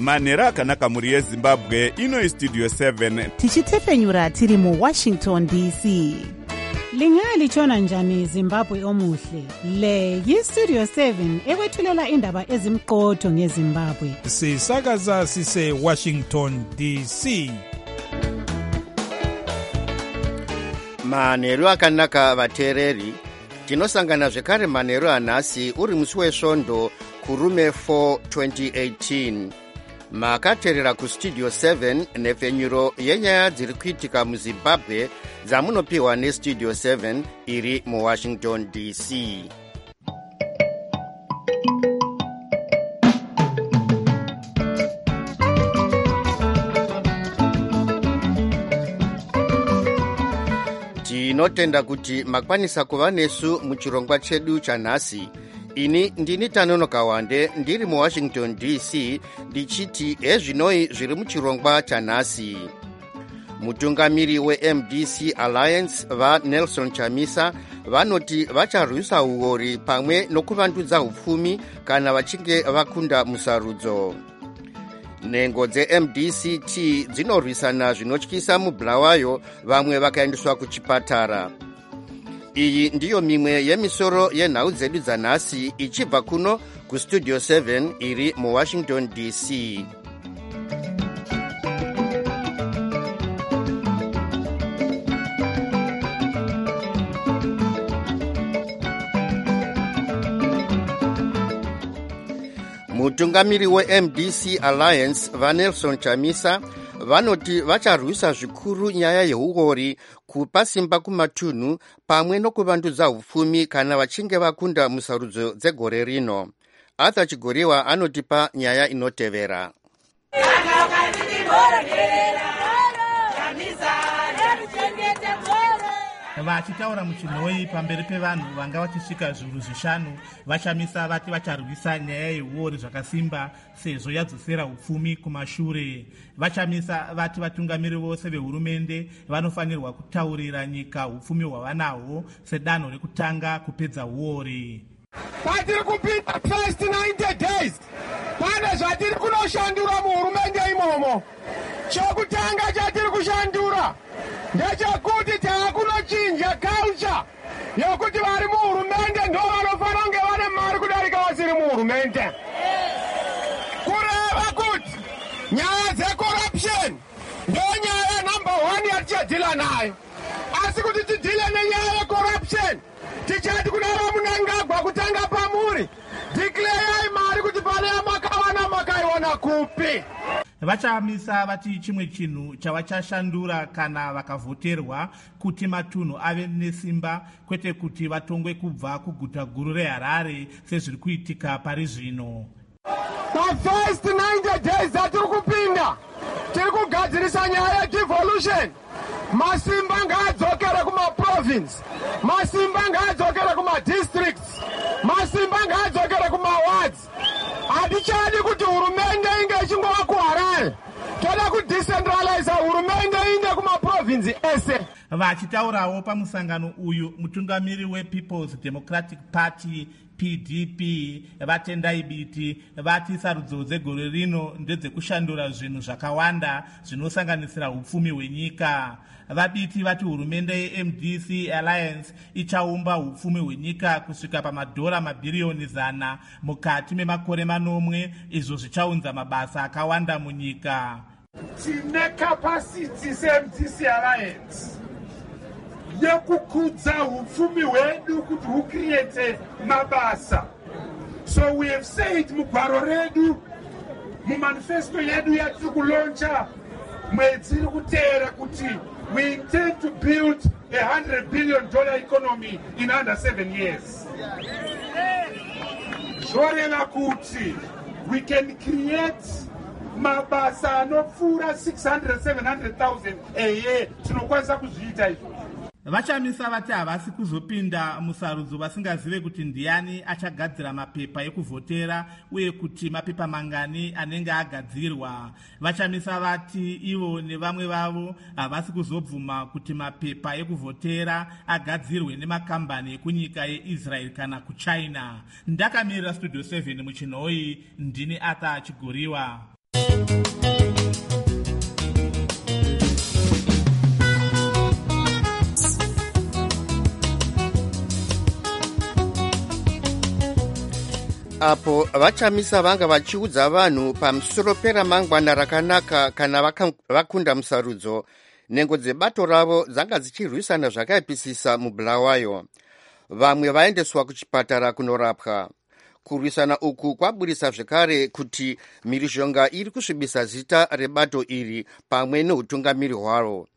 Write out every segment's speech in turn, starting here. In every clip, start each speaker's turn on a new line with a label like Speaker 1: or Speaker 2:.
Speaker 1: manheru akanaka mhuri yezimbabwe. Ino Studio 7
Speaker 2: tichitefenyura tiri muWashington DC.
Speaker 3: Lingalitshona njani Zimbabwe omuhle? Le yiStudio 7 ekwethulela indaba ezimqotho ngeZimbabwe.
Speaker 4: Sisakaza sise Washington DC.
Speaker 5: Manheru akanaka vateereri, tinosangana zvekare manheru anhasi uri musi wesvondo kurume 4 2018. Makateerera kuStudio 7 nhefenyuro yenyaya dziri kuitika muZimbabwe dzamunopiwa neStudio 7 iri muWashington DC. Tinotenda kuti makwanisa kuva nesu muchirongwa chedu chanhasi. Ini ndini Tanonoka Wande ndiri muWashington DC ndichiti ezvinoi zviri muchirongwa chanhasi. Mutungamiri weMDC Alliance vaNelson Chamisa vanoti vacharwisa uori pamwe nokuvandudza upfumi kana vachinge vakunda musarudzo. Nhengo dzeMDCT dzinorwisana zvinotyisa muBulawayo, vamwe vakaendeswa kuchipatara. Iyi ndiyo mimwe yemisoro yenhau dzedu dzanhasi ichibva kuno kuStudio 7 iri muWashington DC. Mutungamiri weMDC Alliance vaNelson Chamisa vanoti vacharwisa zvikuru nyaya yeuori, kupa simba kumatunhu pamwe nokuvandudza upfumi kana vachinge vakunda musarudzo dzegore rino. Arthur Chigoriwa anotipa nyaya inotevera.
Speaker 6: Vachitaura muchinhoi pamberi pevanhu vanga vachisvika zviuru 5, Vachamisa vati vacharwisa nyaya yeuori zvakasimba sezvo yadzosera upfumi kumashure. Vachamisa vati vatungamiri vose vehurumende vanofanirwa kutaurira nyika upfumi hwavanahwo sedanho rekutanga kupedza uori.
Speaker 7: Patiri kupinda first 90 days pane zvatiri kunoshandura muhurumende imomo. Chokutanga chatiri kushandura ndechekuti taakunochinja culture yokuti vari muhurumende ndo vanofanira kunge vane mari kudarika vasiri muhurumende. Kureva kuti nyaya dzecorruption ndo nyaya number 1 yatichadhila nayo, asi kuti tidhile nenyaya yecorruption tichati kuna Ramunangagwa kutanga pamuri declarei mari kuti pane yamakawana makaiwana kupi.
Speaker 6: Vachamisa vati chimwe chinhu chavachashandura kana vakavhoterwa kuti matunhu ave nesimba, kwete kuti vatongwe kubva kuguta guru reHarare sezviri kuitika pari zvino.
Speaker 7: The first 90 days dzatiri kupinda tiri kugadzirisa nyaya yedevolution. Masimba ngaadzokere kumaprovince, masimba ngaadzokere kumadistricts, masimba ngaadzokere kumawards. Hatichadi kuti hurumende inge ichingova kuHarare, toda kudecentralize hurumende inde kumaprovince ese.
Speaker 6: Vachitaurawo pamusangano uyu, mutungamiri wePeople's Democratic Party PDP vatendai biti vati sarudzo dzegore rino ndedzekushandura zvinhu zvakawanda zvinosanganisira upfumi hwenyika. Vabiti vati hurumende yeMDC Alliance ichaumba upfumi hwenyika kusvika pamadhora mabhiriyoni 100 mukati memakore 9, izvo zvichaunza mabasa akawanda munyika.
Speaker 7: Tine capacity seMDC Alliance yekukudza upfumi hwedu kuti hucreate mabasa. So we have said mugwaro redu, mumanifesto yedu yatiri kuloncha mwedzi iri kuteera kuti we intend to build a $100 billion economy in under 7 years. Zvoreva kuti we can create mabasa anopfuura 600-700,000 a year. Tinokwanisa kuzviita izvo.
Speaker 6: Vachamisa vati havasi kuzopinda musarudzo vasingazive kuti ndiani achagadzira mapepa ekuvhotera uye kuti mapepa mangani anenge agadzirwa. Vachamisa vati ivo nevamwe vavo havasi kuzobvuma kuti mapepa ekuvhotera agadzirwe nemakambani ekunyika yeIsrael kana kuChina. Ndakamirira Studio 7 muchinhoi, ndini Arthur Chigoriwa.
Speaker 5: apo vachamisa vanga vachiudza vanhu pamusoro peramangwana rakanaka kana vakunda musarudzo, nhengo dzebato ravo dzanga dzichirwisana zvakaipisisa mubulawayo. Vamwe vaendeswa kuchipatara kunorapwa. Kurwisana uku kwaburisa zvekare kuti mhirizhonga iri kusvibisa zita rebato iri pamwe neutungamiri hwaro.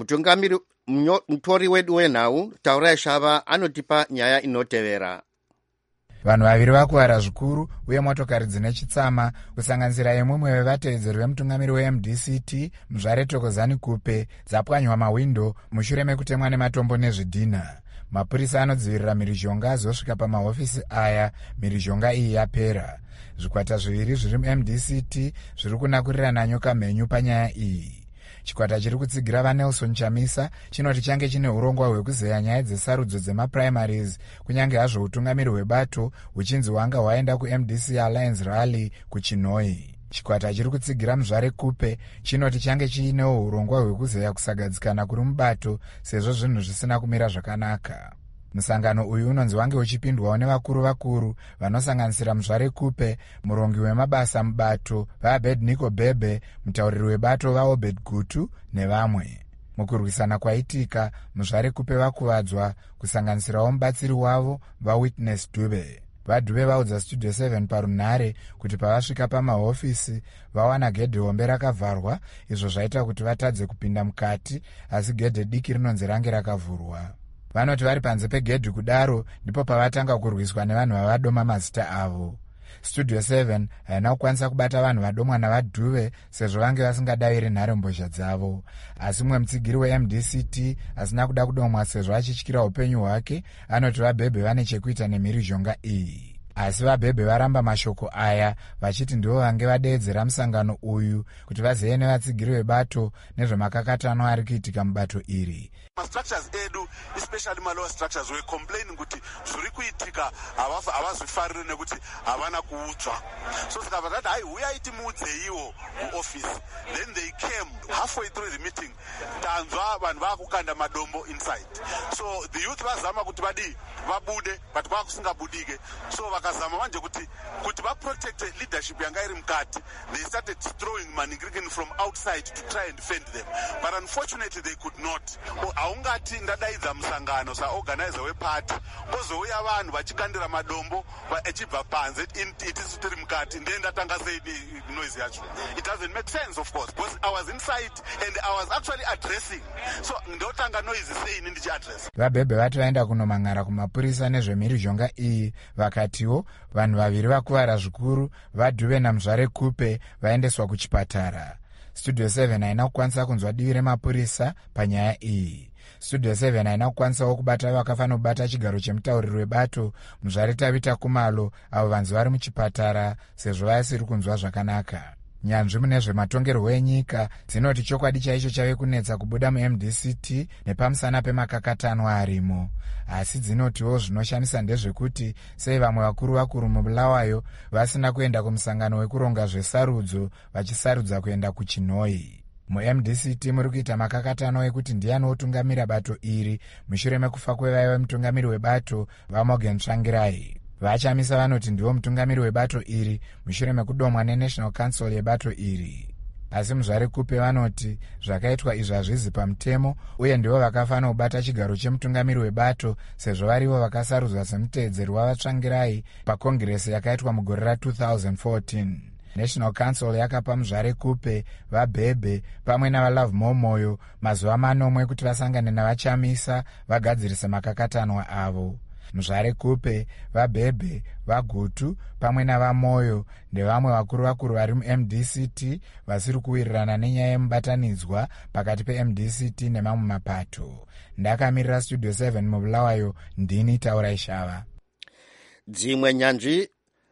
Speaker 5: Mutori wedu wenhau Taurai Shava anotipa nyaya inotevera.
Speaker 8: Vanhu vaviri vakuvara zvikuru uye motokari dzine chitsama kusanganisira yemumwe wevatevedzeri vemutungamiri weMDCT Mzvare Thokozani Kupe dzapwanywa mahwindo mushure mekutemwa nematombo nezvidhina. Mapurisa anodzivirira mhirizhonga azosvika pamahofisi aya mhirizhonga iyi yapera. Zvikwata zviviri zviri muMDCT zviri kunakurirana nyoka mhenyu panyaya iyi. Chikwata chiri kutsigira vaNelson Chamisa chinoti change chine urongwa hwekuzeya nyaya dzesarudzo dzemaprimaries kunyange hazvo utungamiri hwebato huchinzi hwanga hwaenda kuMDC Alliance Rally kuChinoi. Chikwata chiri kutsigira Mzvare Kupe chinoti change chiinewo urongwa hwekuzeya kusagadzikana kuri mubato sezvo zvinhu zvisina kumira zvakanaka. Musangano uyu unonzi wange uchipindwawo nevakuru vanosanganisira Mzvare Kupe, murongi wemabasa mubato vaAbednego Bebe, mutauriri webato vaObed Gutu nevamwe. Mukurwisana kwaitika, Mzvare Kupe vakuvadzwa kusanganisirawo mubatsiri wavo vaWitness Dube. VaDube vaudza Studio 7 parunhare kuti pavasvika pamahofisi vawana gedhe hombe rakavharwa, izvo zvaita kuti vatadze kupinda mukati, asi gedhe diki rinonzi range rakavhurwa. Vanoti vari panze pegedhi kudaro ndipo pavatanga kurwiswa nevanhu vavadoma mazita avo. Studio 7 haina kukwanisa kubata vanhu vadomwa navaDhuve sezvo vange vasingadaviri nhare mbozha dzavo. Asi mumwe mutsigiri weMDCT asina kuda kudomwa sezvo achityira upenyu hwake anoti vaBhebhe vane chekuita nemhirizhonga iyi. Asi vaBhebhe varamba mashoko aya vachiti ndivo vange vadeedzera musangano uyu kuti vazeye nevatsigiri vebato nezvemakakatano ari kuitika mubato iri.
Speaker 9: Structures edu, especially malower structures, were complaining kuti zviri kuitika havazvifariri nekuti havana kuudzwa. So sikabva tati hai uyai timuudzeiwo kuoffice. Then they came halfway through the meeting. Tanzwa vanhu vakukanda madombo inside. So the youth vazama kuti vabude but kwakusingabudike. So vakazama manje kuti vaprotect leadership yanga iri mukati. They started throwing manigrikin from outside to try and defend them. But unfortunately they could not. Haungati ndadaidza musangano saorganizer wepati kozouya vanhu vachikandira madombo vachibva panze itisu tiri mukati ndiye ndatanga sei noise yacho. It doesn't make sense of course because I was inside and I was actually addressing. So ndotanga noise sei ndichiaddress. VaBhebhe vati vaenda kunomangara kumapurisa nezvemhirizhonga iyi vakatiwo vanhu vaviri vakuvara zvikuru vaDhuve naMzvare Kupe vaendeswa kuchipatara. Studio 7 haina kukwanisa kunzwa divi remapurisa panyaya iyi. Studio 7 haina kukwanisawo kubata vakafanira kubata chigaro chemutauriri webato Mzvare Tabita Kumalo avo vanzi vari muchipatara sezvo vasiri kunzwa zvakanaka. Nyanzvi mune zvematongerwo enyika dzinoti chokwadi chaicho chave kunetsa kubuda muMDCT nepamusana pemakakatano arimo. Asi dzinotiwo zvinoshamisa ndezvekuti sei vamwe vakuru mubulawayo vasina kuenda kumusangano wekuronga zvesarudzo vachisarudza kuenda kuChinoi. MuMDCT muri kuita makakatano ekuti ndiani otungamira bato iri mushure mekufa kwevaiva vemutungamiri webato vaMorgan Tsvangirai. Vachamisa vanoti ndivo mutungamiri webato iri mushure mekudomwa neNational Council yebato iri. Asi Mzvare Kupe vanoti zvakaitwa izvi hazvizi pamutemo uye ndivo vakafanira kubata chigaro chemutungamiri webato sezvo varivo vakasarudzwa semuteedzeri wavaTsvangirai pakongiresi yakaitwa mugore ra2014. National Council yakapa Mzvare Kupe, vaBhebhe pamwe navaLove Momoyo mazuva 4 kuti vasangane navachamisa vagadzirise makakatanwa avo. Mzvare Kupe, vaBhebhe, vaGutu pamwe navaMoyo ndevamwe vakuru vari muMDCT vasiri kuwirirana nenyaya yemubatanidzwa pakati peMDCT nemamwe mapato. Ndakamirira Studio 7 mubulawayo ndini Taurai Shava.
Speaker 5: Dzimwe nyanzvi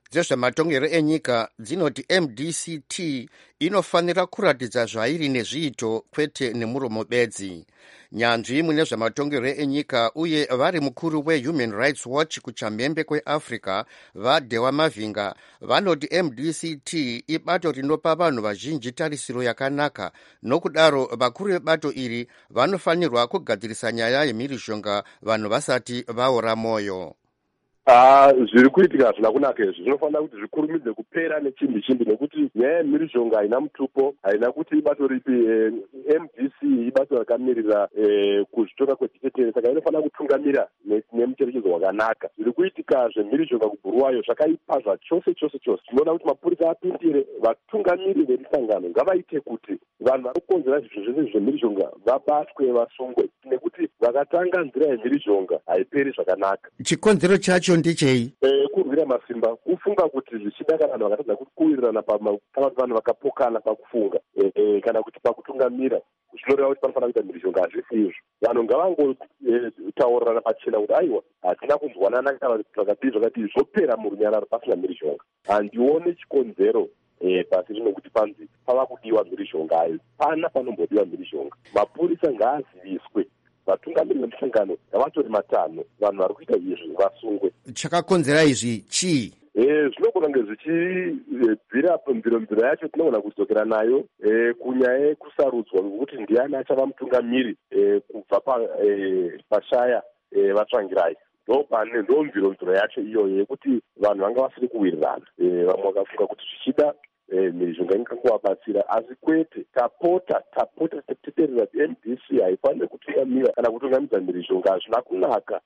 Speaker 5: dzezvematongero enyika dzinoti MDCT inofanira kuratidza zvairi nezviito kwete nemuromo bedzi. Nyanzvi mune zvematongero enyika uye vari mukuru weHuman Rights Watch kuchamhembe kweAfrica vaDewa Mavinga vanoti MDCT ibato rinopa vanhu vazhinji tarisiro yakanaka, nokudaro vakuru vebato iri vanofanirwa kugadzirisa nyaya yemhirizhonga vanhu vasati vaora moyo.
Speaker 10: Zviri kuitika hazvina kunaka izvi. Zvinofanira kuti zvikurumidze kupera nechimbi nekuti nyaya yemhirizhonga haina mutupo, haina kuti ibato ripi. MDC ibato rakamirira kuzvitonga kwechitetere, saka inofanira kutungamira nemucherechedzo wakanaka. Zviri kuitika zvemhirizhonga kuBhuluwayo zvakaipa zvachose. Tinoda kuti mapurisa apindire, vatungamiri vemisangano ngavaite kuti vanhu vari kukonzera zvizvo zvese zvemhirizhonga vabatwe, vasungwe, nekuti vakatanga nzira yemhirizhonga haiperi zvakanaka.
Speaker 5: Chikonzero chacho ndechei?
Speaker 10: Kurwira masimba, kufunga kuti zvichida kana vanhu vakatadza kuti kuwirirana kana kuti vanhu vakapokana pakufunga kana kuti pakutungamira, zvinoreva kuti panofanira kuita mhirizhonga. Hazvisi izvo. Vanhu ngavangotaurirana pachena kuti aiwa hatina kunzwanana kana zvakadii zvopera murunyararo pasina mhirizhonga. Handione chikonzero pasi rino kuti panzi pava kudiwa mhirizhongayo. Pana panombodiwa mhirizhonga. Mapurisa ngaaziviswe, vatungamiri vemusangano ngavatori matano, vanhu vari kuita izvi vasungwe.
Speaker 5: Chakakonzera izvi chii?
Speaker 10: Zvinogona kunge zvichibvira mbiro yacho tinogona kudzokera nayo kunyaya yekusarudzwa kwekuti ndiani achava mutungamiri kubva pashaya vatsvangirai. Ndo mbiro yacho iyoyo yekuti vanhu vanga vasiri kuwirirana. Vamwe vakafunga kuti zvichida mhirizhonga ingangovabatsira, asi kwete. Tapota tateterera kuti MDC haifaniri kutungamira kana kutungamidza mhirizhonga. Hazvina kunaka,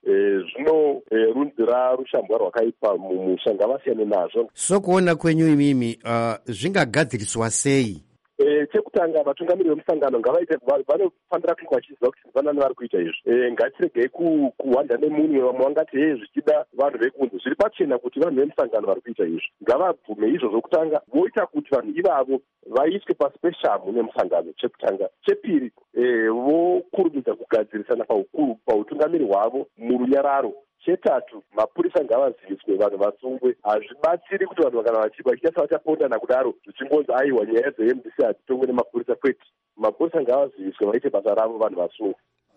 Speaker 10: zvinorunzira rushambwa rwakaipa mumusha. Ngavasiyane nazvo.
Speaker 5: Sokuona kwenyu imimi zvingagadziriswa sei?
Speaker 10: Chekutanga, vatungamiri vemusangano ngavaite, vanofanira kunge vachiziva kuti vanani vari kuita izvi. Ngatiregei kuhwanda nemunwe. Vamwe vangati zvichida vanhu vekunze. Zviri pachena kuti vanhu vemusangano vari kuita izvi. Ngavabvume izvo zvokutanga, voita kuti vanhu ivavo vaiswe pasi peshamhu nemusangano. Chekutanga. Chepiri, vokurumidza kugadzirisana pautungamiri hwavo murunyararo. Chetatu, mapurisa ngavaziviswe, vanhu vasungwe. Hazvibatsiri kuti vanhu kana vachiita savachapondana kudaro zvichingonzi aiwa nyaya dzeMDC hadzitongwe nemapurisa, kwete. Mapurisa ngavaziviswe, vaite basa ravo, vanhu vasungwe.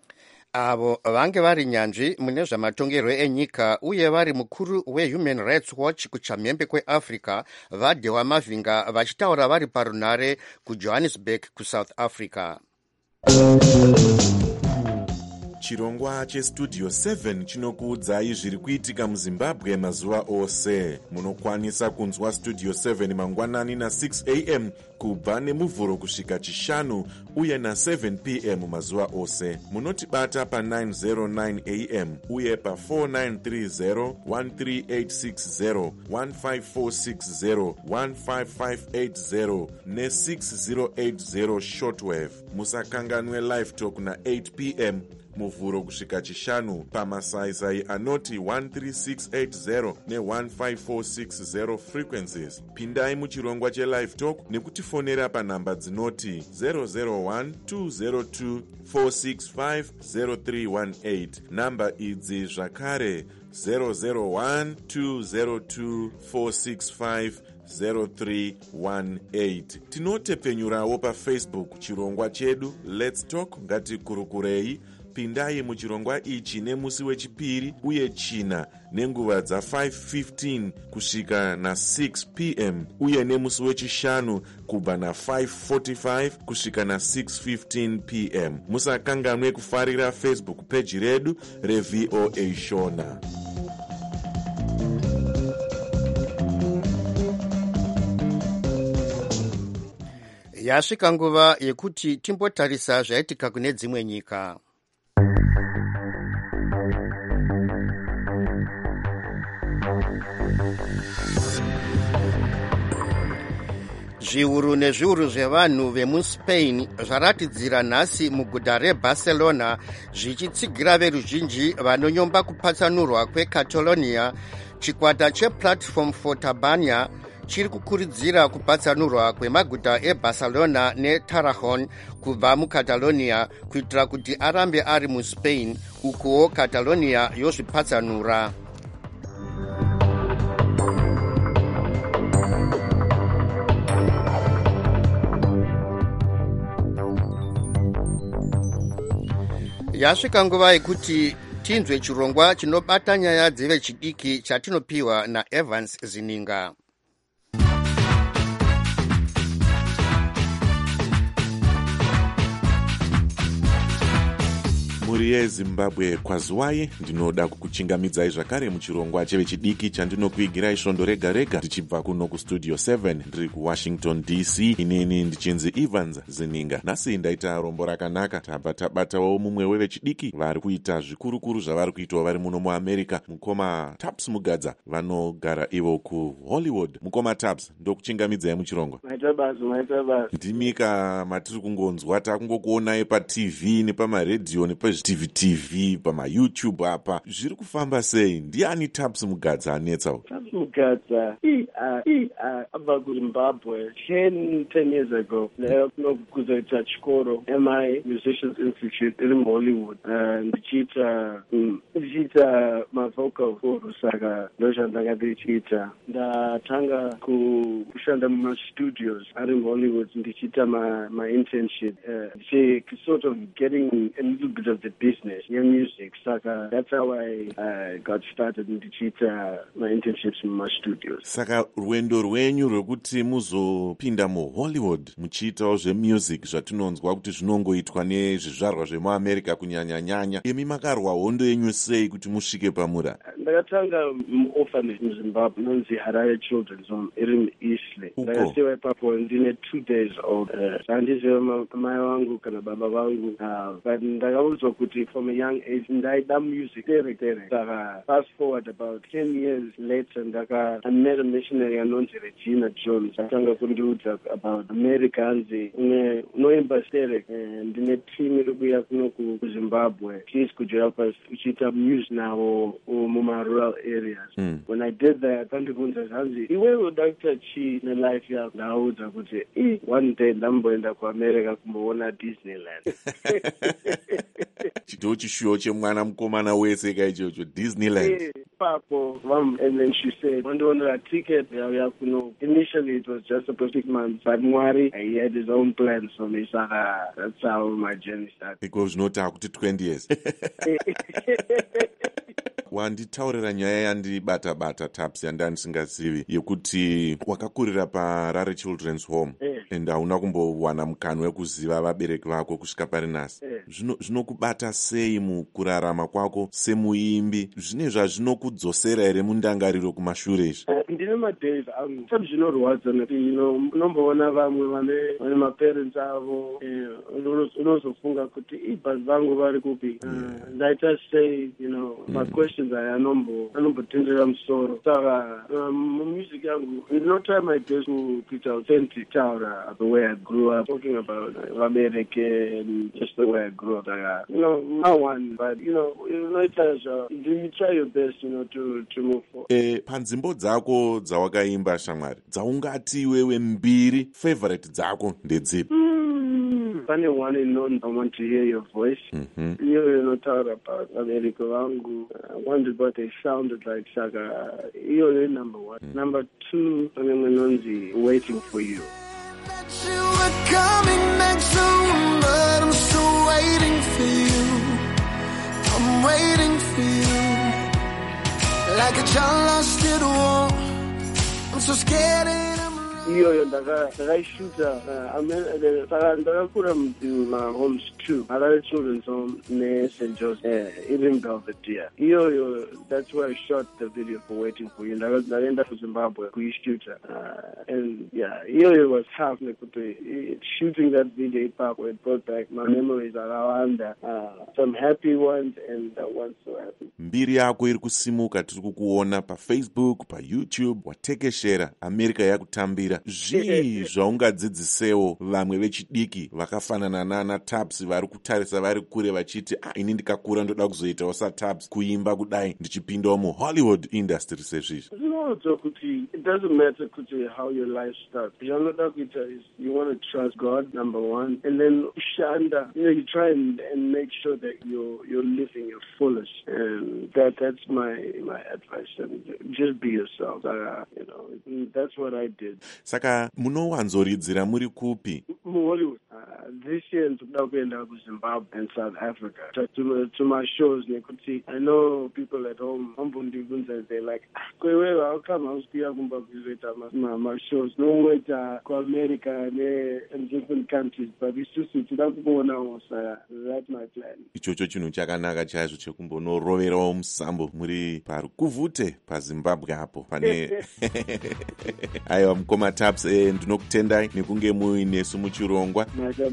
Speaker 5: Avo vange vari nyanzvi mune zvamatongerwo enyika uye vari mukuru weHuman Rights Watch kuchamhembe kweAfrica vaDewa Mavinga vachitaura vari parunhare kuJohannesburg kuSouth Africa.
Speaker 1: Chirongwa cheStudio 7 chinokuudzai zviri kuitika muZimbabwe mazuva ose. Munokwanisa kunzwa Studio 7 mangwanani na6 am kubva nemuvhuro kusvika chishanu uye na7 pm mazuva ose. Munotibata pa909 am uye pa4930, 13860, 15460, 15580 ne6080 shortwave. Musakanganwe live talk na8 pm muvhuro kusvika chishanu pamasaisai anoti 13680 ne15460 frequencies. Pindai muchirongwa chelive talk nekutifonera panhamba dzinoti 001-202-465-0318. Namba idzi zvakare 001-202-465-0318. Tinotepfenyurawo paFacebook chirongwa chedu Let's Talk ngatikurukurei. Pindai muchirongwa ichi nemusi wechipiri uye china nenguva dza5:15 kusvika na6 pm uye nemusi wechishanu kubva na5:45 kusvika na6:15 pm. Musakanganwe kufarira Facebook page redu reVOA Shona.
Speaker 5: Yasvika nguva yekuti timbotarisa zvaitika kune dzimwe nyika. Zviuru nezviuru zvevanhu vemuSpain zvaratidzira nhasi muguta reBarcelona zvichitsigira veruzhinji vanonyomba kupatsanurwa kweCatalonia. Chikwata chePlatform for Tabania chiri kukurudzira kupatsanurwa kwemaguta eBarcelona neTarajon kubva muCatalonia kuitira kuti arambe ari muSpain, ukuwo Catalonia yozvipatsanura. Yasvika nguva yekuti tinzwe chirongwa chinobata nyaya dzevechidiki chatinopiwa naEvans Zininga.
Speaker 1: Mhuri yeZimbabwe kwaziwai, ndinoda kukuchingamidzai zvakare muchirongwa chevechidiki chandinokuigirai svondo rega rega tichibva kuno kustudio 7 ndiri kuWashington DC. Inini ndichinzi Evans Zininga. Nhasi ndaita rombo rakanaka, tabatawo mumwe wevechidiki vari kuita zvikurukuru zvavari kuitawo vari muno muAmerica. Mukoma Taps Mugadza vanogara ivo kuHollywood. Mukoma Taps, ndokuchingamidzai muchirongwa.
Speaker 11: Maita
Speaker 1: Ndimika matiri kungonzwa takungokuonai paTV nepamaredhiyo TV pamaYouTube apa. Zviri kufamba sei? Ndiani Taps Mugadza anetsawo?
Speaker 11: Taps Mugadza abva kuZimbabwe 10 years ago. Kunokuzoita chikoro MI Musicians Institute iri muHollywood. Ndichiita mavocal chorus, saka ndozvandanga ndichiita. Ndatanga kushanda mumastudios ari muHollywood ndichiita my-internship. Sort of getting a little bit of the business, your music. Saka that's how I got started in my internships in my studios.
Speaker 1: Saka rwendo rwenyu rwekuti muzopinda muHollywood muchiitawo zvemusic zvatinonzwa kuti zvinongoitwa nezvizvarwa zvemuAmerica kunyanya-nyanya, imi makarwa hondo yenyu sei kuti musvike pamura?
Speaker 11: Ndakatanga muorphanage muZimbabwe inonzi Harare Children's Home iri muEastleigh. Ndakasiwa ipapo ndine 2 days old. Handiziva mai vangu kana baba vangu, but ndakaudzwa kuti from a young age ndaida music tere. Saka fast forward about 10 years later, I met a missionary anonzi Regina Jones. Akatanga kundiudza about America, anzi unoimba sterek, ndine team iri kuuya kuno kuZimbabwe. Please could you help us kuchiita music navo mumarural areas. When I did that, akandibvunza zvanzi iwewe unoda kuita chii nelife yako? Ndaudza kuti one day ndamboenda kuAmerica kumboona Disneyland.
Speaker 1: Chito chishuwo chemwana mukomana wese kaichocho Disneyland.
Speaker 11: Papo, and then she said, when a ticket, initially it was just a 6 months, but Mwari, he had his own plans for me, so that's how my journey started.
Speaker 1: Because no talk to 20 years. Wanditaurira nyaya yandibata Taps yandandisingazivi yekuti wakakurira paRare Children's Home and hauna kumbowana mukana wekuziva vabereki vako kusvika pari nhasi. Zvinokubata sei mukurarama kwako semuimbi? Zvine zvazvinokudzosera here mundangariro kumashure izvi?
Speaker 11: Ndine madays angu zvinorwadza nekuti unomboona vamwe vane maparents avo, unozofunga kuti bhazi vangu vari kupi. Ndaita sei, my questions anombotendera musoro. Saka music yangu ndinotry my best kuita authentic, taura the way I grew up, talking about vabereki and just the way I grew up. No one, but you try your best, to move forward.
Speaker 1: Panzimbo dzako dzawakaimba shamwari, dzaungati wewe mbiri favorite dzako ndedzipi?
Speaker 11: Pane one in I want to hear your voice. You notaura about vabereki vangu. I wondered what they sounded like. Saka you're number 1. Number 2, Waiting for You.
Speaker 12: You were coming back soon, but I'm still waiting for you. I'm waiting for you. Like a child lost at war. I'm so scared and I'm
Speaker 11: iyoyo ndakaishuta ndakakura mumahomes 2, Harare Children's Home neSt. Joseph iri muBelvedere. Iyoyo, that's where I shot the video for Waiting for You. Ndakaenda kuZimbabwe kuishuta, and iyoyo was tough nekuti shooting that video ipapo, it brought back my memories akawanda, some happy ones and ones so happy.
Speaker 1: Mbiri yako iri kusimuka, tiri kukuona paFacebook, paYouTube, watekeshera America yakutambira. Zvii zvaungadzidzisewo vamwe vechidiki vakafanana nana Taps vari kutarisa vari kure vachiti ini ndikakura ndoda kuzoitawo saTaps, kuimba kudai ndichipindawo muHollywood industry sezvizvi?
Speaker 11: Zvinoudza kuti it doesn't matter kuti how your life starts. Zvaunoda kuita is you want to trust God, number 1, and then shanda. You try and make sure that you're living your fullest, and that's my advice. And just be yourself. That's what I did.
Speaker 1: Saka munowanzoridzira muri kupi?
Speaker 11: Hollywood. This year ndikuda kuenda kuZimbabwe and South Africa to my shows nekuti I know people at home ambondibvunza they like kwewe how usikuya kumba kuzoita my shows noita kuAmerica and different countries but isusu tida kuonawo that's my plan.
Speaker 1: Ichocho chinhu chakanaka chaizvo chekumbonoroverawo musambo muri parukuvute paZimbabwe apo pane aiwa mukoma Taps ndinokutendai nekunge muinesu muchirongwa.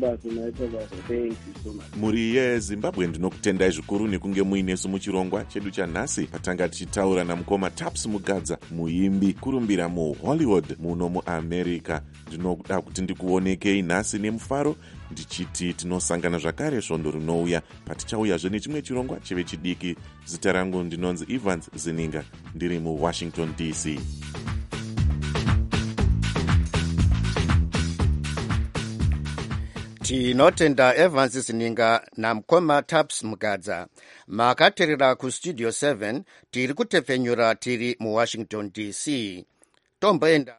Speaker 1: Muri yeZimbabwe ndinokutendai zvikuru nekunge muinesu muchirongwa chedu chanhasi patanga tichitaura namukoma Taps Mugadza, muimbi kurumbira muHollywood muno muAmerica. Ndinoda kuti ndikuonekei nhasi nemufaro ndichiti tinosangana zvakare svondo rinouya patichauyazve nechimwe chirongwa cheve chidiki. Zita rangu ndinonzi Evans Zininga ndiri muWashington DC.
Speaker 5: Tinotenda Evans Zininga namukoma Taps Mugadza. Makaterera kustudio 7 tiri kutepfenyura tiri muWashington DC. Tomboenda.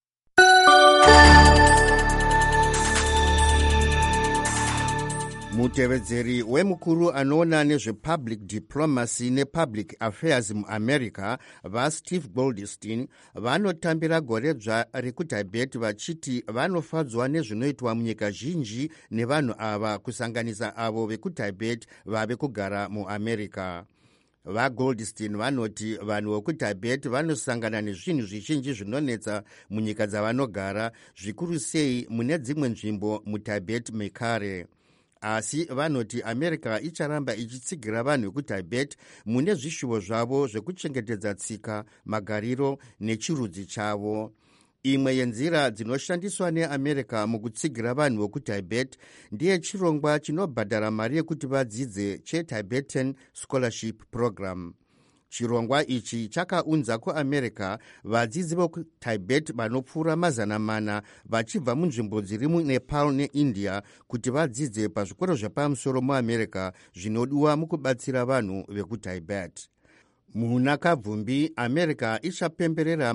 Speaker 5: Mutevedzeri wemukuru anoona nezvepublic diplomacy nepublic affairs muAmerica vaSteve Goldstein vanotambira goredzva rekutibet vachiti vanofadzwa nezvinoitwa munyika zhinji nevanhu ava kusanganisa avo vekutibet vave kugara muAmerica. VaGoldstein vanoti vanhu vekutibet vanosangana nezvinhu zvizhinji zvinonetsa munyika dzavanogara, zvikuru sei mune dzimwe nzvimbo muTibet mekare. Asi vanoti America icharamba ichitsigira vanhu vekutibet mune zvishuvo zvavo zvekuchengetedza tsika, magariro nechirudzi chavo. Imwe yenzira dzinoshandiswa neAmerica mukutsigira vanhu vekutibet ndiye chirongwa chinobhadhara mari yekuti vadzidze cheTibetan Scholarship Program. Chirongwa ichi chakaunza kuAmerica vadzidzi vekutibet vanopfuura 400 vachibva munzvimbo dziri muNepal neIndia kuti vadzidze pazvikoro zvepamusoro muAmerica zvinodiwa mukubatsira vanhu vekutibet. Muna kabvumbi, America ichapemberera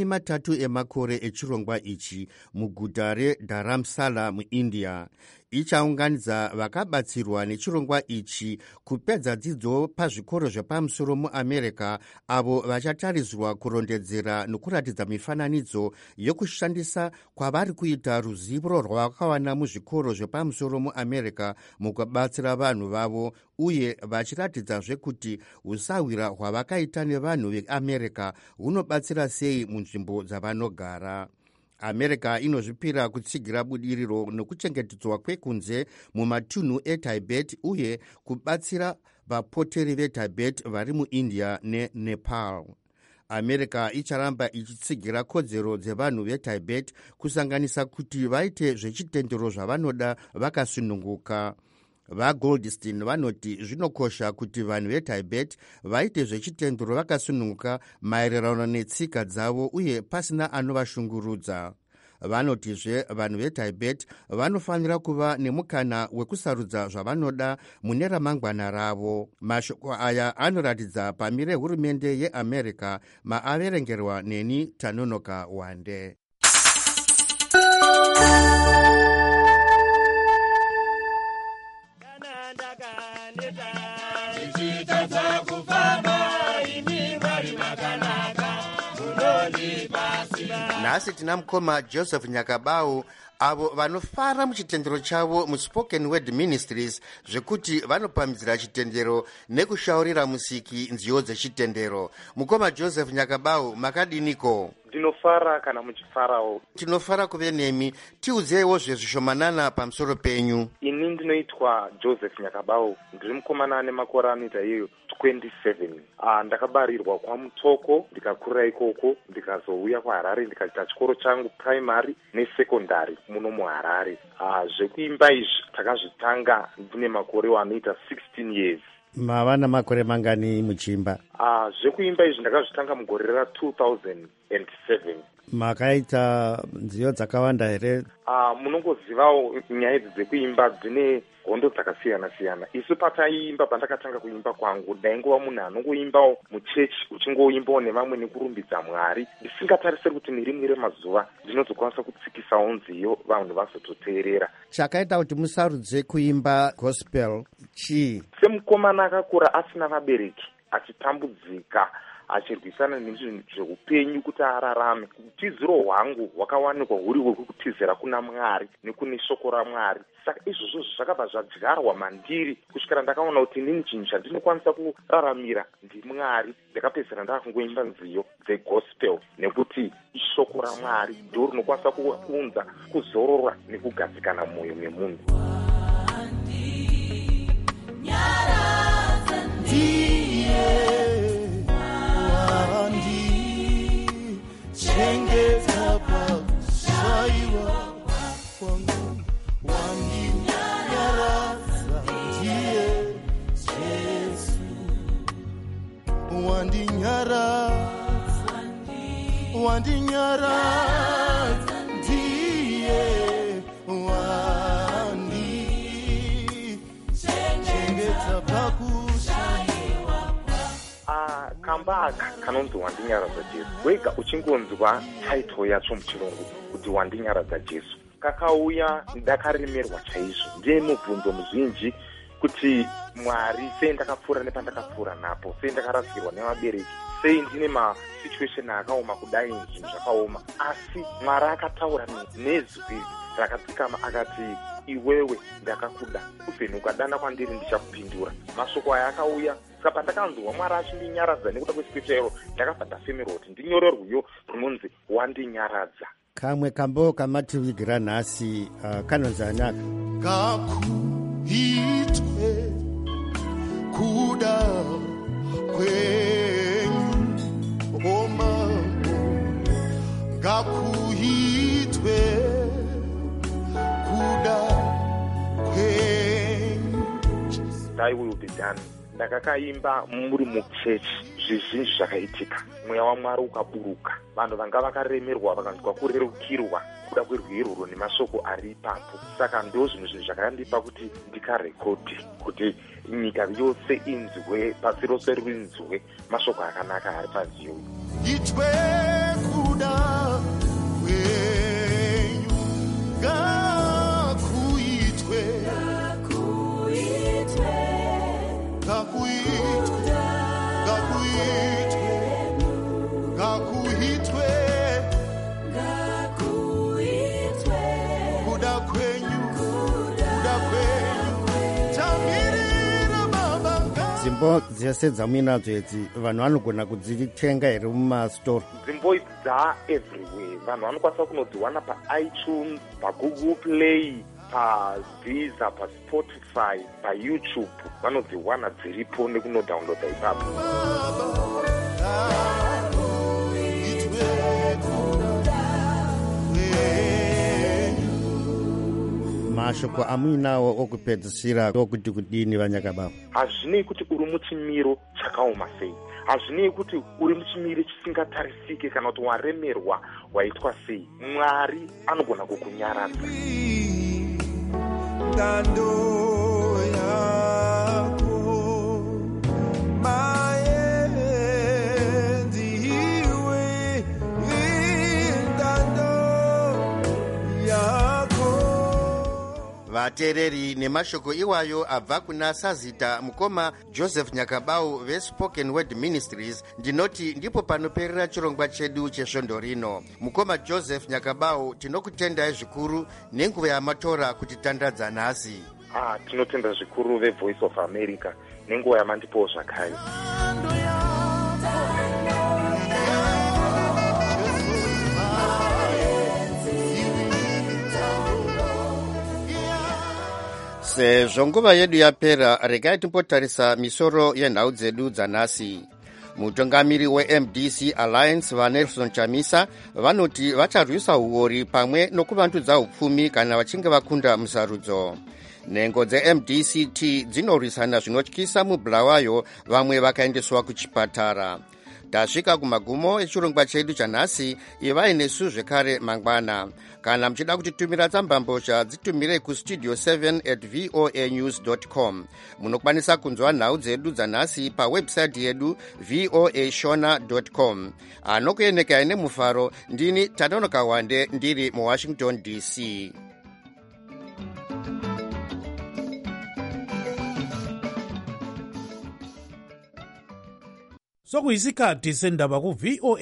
Speaker 5: 30 emakore echirongwa ichi muguta reDharamsala muIndia. Ichaunganidza vakabatsirwa nechirongwa ichi kupedza dzidzo pazvikoro zvepamusoro muAmerica avo vachatariswa kurondedzera nokuratidza mifananidzo yokushandisa kwavari kuita ruzivo rwavakawana muzvikoro zvepamusoro muAmerica mukubatsira vanhu vavo uye vachiratidzazve kuti usawira hwavakaita nevanhu veAmerica hunobatsira sei munzvimbo dzavanogara. America inozvipira kutsigira budiriro nokuchengetedzwa kwekunze mumatunhu eTibet uye kubatsira vapoteri veTibet vari muIndia neNepal. America icharamba ichitsigira kodzero dzevanhu veTibet kusanganisa kuti vaite zvechitendero zvavanoda vakasununguka. VaGoldstein vanoti zvinokosha kuti vanhu veTibet vaite zvechitendero vakasununguka maererano netsika dzavo uye pasina anovashungurudza. Vanotizve vanhu veTibet vanofanira kuva nemukana wekusarudza zvavanoda mune ramangwana ravo. Mashoko aya anoratidza pamire hurumende yeAmerica maaverengerwa neni Tanonoka Wande. Nhasi tina mukoma Joseph Nyakabau avo vanofara muchitendero chavo muSpoken Word Ministries zvekuti vanopamhidzira chitendero nekushaurira musiki nziyo dzechitendero. Mukoma Joseph Nyakabau, makadiniko?
Speaker 13: Ndinofara kana muchifarawo.
Speaker 5: Tinofara kuve nemi. Tiudzewo zvezvishomanana pamusoro penyu.
Speaker 13: Ini ndinoitwa Joseph Nyakabau, ndiri mukomana ane makore anoita iyo 27. Ndakabarirwa kwaMutoko, ndikakurira ikoko, ndikazouya kuHarare ndikaita chikoro changu primary nesekondari muno muHarare. Zvekuimba izvi takazvitanga ndine makore anoita 16 years.
Speaker 5: Mava namakore mangani muchimba?
Speaker 13: Zvekuimba izvi ndakazvitanga mugore ra 2007.
Speaker 5: Makaita nziyo dzakawanda here?
Speaker 13: munongozivawo nyaya idzi dzekuimba dzine gondo dzakasiyana-siyana. Isu pataiimba, pandakatanga kuimba kwangu, ndaingova munhu anongoimbawo muchechi, uchingoimbawo nevamwe nekurumbidza Mwari, ndisingatarisiri kuti nerimwe remazuva ndinozokwanisa kutsikisawo nziyo vanhu vazototeerera.
Speaker 5: Chakaita kuti musarudze kuimba gospel chii?
Speaker 13: Semukomana akakura asina vabereki, achitambudzika, achirwisana nezvinhu zveupenyu kuti ararame, utiziro hwangu hwakawanikwa huri hwekutizira kuna Mwari nekune shoko raMwari. Saka izvozvo zvakabva zvadyarwa mandiri kusvikira ndakaona kuti inini chinhu chandinokwanisa kuraramira ndiMwari. Ndakapedzisira ndakungoimba nziyo dzegospel nekuti ishoko raMwari ndo rinokwanisa kuunza kuzorora nekugadzikana mumwoyo memunhu.
Speaker 12: Chengeta pakushaiwa kwangu, wandinyaradza ndiye Jesu, wandinyaradza ndiye wandichengeta pakushaiwa.
Speaker 13: Kamba aka kanonzi Wandinyaradza Jesu, wega uchingonzwa title yacho muchirungu kuti Wandinyaradza Jesu, kakauya ndakaremerwa chaizvo. Ndiye mubvunzo muzhinji kuti Mwari, sei ndakapfuura nepandakapfuura napo, sei ndakarasikirwa nevabereki, sei ndine masituation akaoma kudai, zvinhu zvakaoma. Asi Mwari akataura nezwi rakatsikama akati, iwewe ndakakuda, ubveni ukadana kwandiri ndichakupindura. Mashoko aya akauya, saka pandakanzwa Mwari achindinyaradza nekuda kwescripture iro, ndakabva ndafemerwa kuti ndinyore rwiyo runonzi Wandinyaradza.
Speaker 5: Kamwe kambo kamativigira nhasi kanonzi anaka: ngakuitwe kuda kwenyu, o Mambo, ngakuitwe kuda kwenyu.
Speaker 13: Thy will be done. Ndakakaimba muri muchechi, zvizhinji zvakaitika. Mweya waMwari ukaburuka, vanhu vanga vakaremerwa vakanzwa kurerukirwa kuda kwerwiruro nemashoko ari ipapo. Saka ndo zvinhu zvakandipa kuti ndikarekodhi, kuti nyika yose inzwe, pasi rose rinzwe mashoko akanaka ari panziyo.
Speaker 12: Itwe kuda kwenyu, ngakuitwe kuda kwenyu. Tamirira Baba.
Speaker 5: Dzimbo dzese dzamuinadzo idzi vanhu vanogona kudzitenga here mumastori?
Speaker 13: Dzimbo idzi everywhere. Vanhu vanokwanisa kunodziwana paITunes, paGoogle Play, paDeezer, paSpotify, paYouTube. Vanodziwana dziripo nekunodownloada ipapo.
Speaker 5: Mashoko amuinawo okupedzisira okuti kudini Vanyakabava?
Speaker 13: Hazvinei kuti uri muchimiro chakaoma sei, hazvinei kuti uri muchimiro chisingatarisike kana kuti waremerwa waitwa sei, Mwari anogona kukunyaradza.
Speaker 12: Ngando yako maendiwe, ngando yako.
Speaker 5: Vateereri, nemashoko iwayo abva kuna Sazita mukoma Joseph Nyakabau veSpoken Word Ministries, ndinoti ndipo panoperera chirongwa chedu chesvondo rino. Mukoma Joseph Nyakabau, tinokutendai zvikuru nenguva yamatora kutitandadza nhasi.
Speaker 13: Tinotenda zvikuru veVoice of America nenguva yamandipowo zvakare.
Speaker 5: Sezvo nguva yedu yapera, regai timbotarisa misoro yenhau dzedu dzanhasi. Mutungamiri weMDC Alliance vaNelson Chamisa vanoti vacharwisa huori pamwe nokuvandudza upfumi kana vachinge vakunda musarudzo. Nhengo dzeMDCT dzinorwisana zvinotyisa muBulawayo, vamwe vakaendeswa kuchipatara. tasvika kumagumo echirongwa chedu chanhasi. ivai nesu zvekare mangwana. Kana muchida kutitumira tsambambozha dzitumire kustudio 7@voanews.com. munokwanisa kunzwa nhau dzedu dzanhasi pawebhusaiti yedu voashona.com. anokuenekai nemufaro ndini Tanonoka Wande ndiri muwashington DC.
Speaker 4: sokuyisikhathi sendaba ku VOA